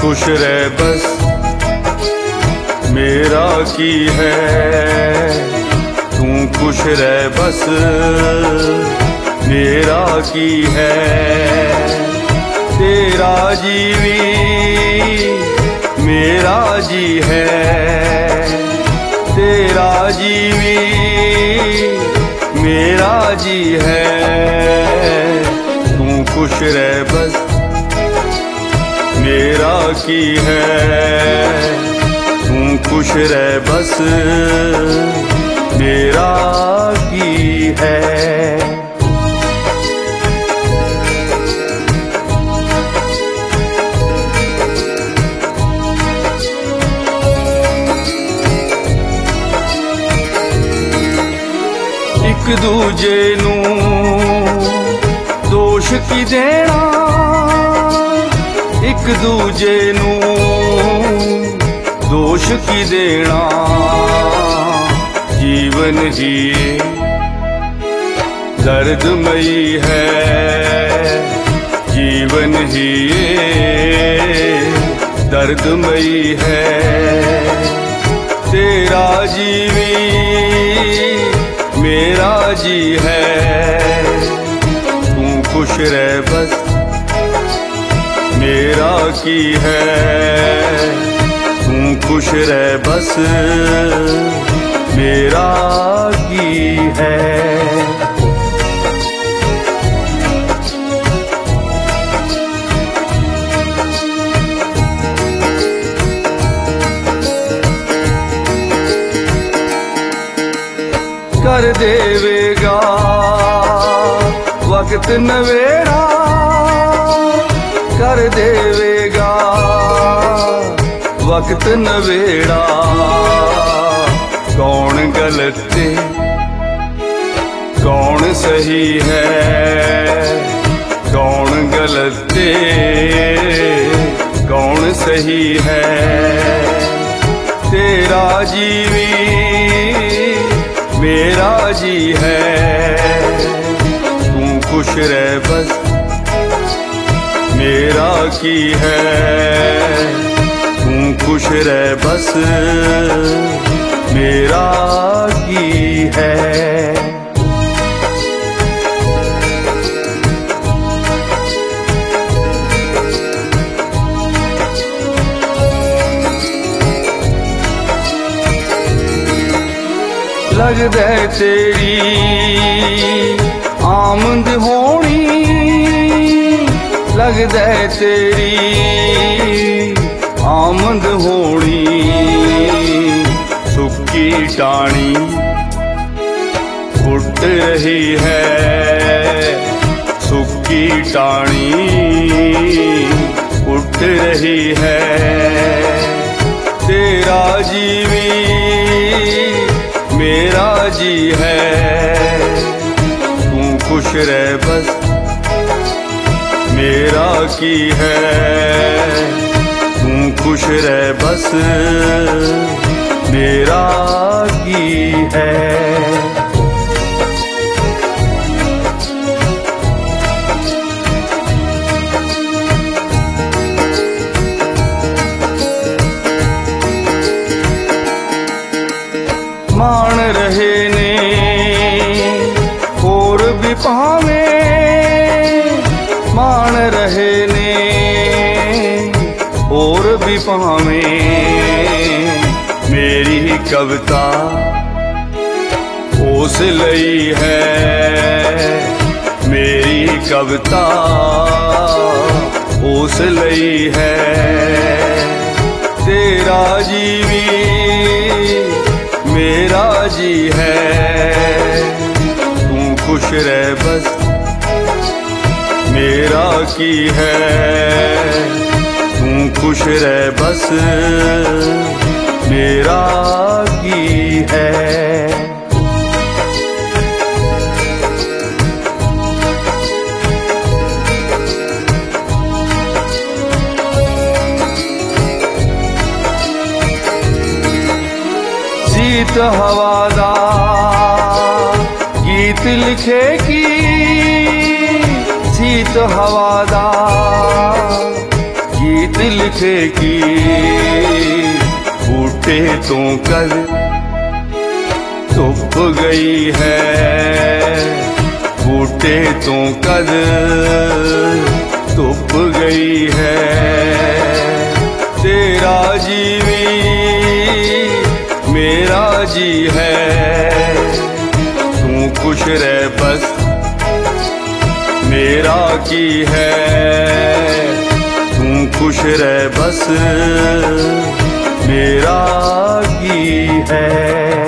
खुश रह बस मेरा की है, तू खुश रह बस मेरा की है। तेरा जीवी मेरा जी है, तेरा जीवी मेरा जी है। तू खुश रह बस मेरा की है, तू खुश रह बस मेरा की है। एक दूजे नू दोष की देना, एक दूजे नू दोष की देना। जीवन ही दर्दमयी है, जीवन ही दर्दमयी है। तेरा जीवी मेरा जी है, तू खुश रह बस मेरा की है, तू खुश रह बस मेरा की है। कर देवेगा वक्त नवेड़ा, कर देवेगा वक्त नवेड़ा। कौन गलत कौन सही है, कौन गलत कौन सही है। तेरा जीवी मेरा जी है, तू खुश रह बस मेरा की है, तू खुश रह बस मेरा की है। लग दे तेरी आमद होनी, लग दे तेरी आमद होनी। सुक्की टाणी फुट रही है, सुक्की टाणी फुट रही है। तेरा जीवी मेरा जी है, तू खुश रह बस मेरा की है, तू खुश रह बस मेरा की है। मान रहे ने और भी पावे, मान रहे ने और भी पावे। मेरी कविता ओस लई है, मेरी कविता ओस लई है। तेरा जीवी मेरा जी है, तू खुश रह बस मेरा की है, तू खुश रह बस मेरा की है। शीत हवादा गीत लिखेगी, शीत हवादा गीत लिखेगी। फेंकी, बूटे तो कल तुप गई है, बूटे तो कल तुप गई है। तेरा जीवी मेरा जी है, तू खुश रह बस मेरा की है, तू खुश रह बस मेरा की है।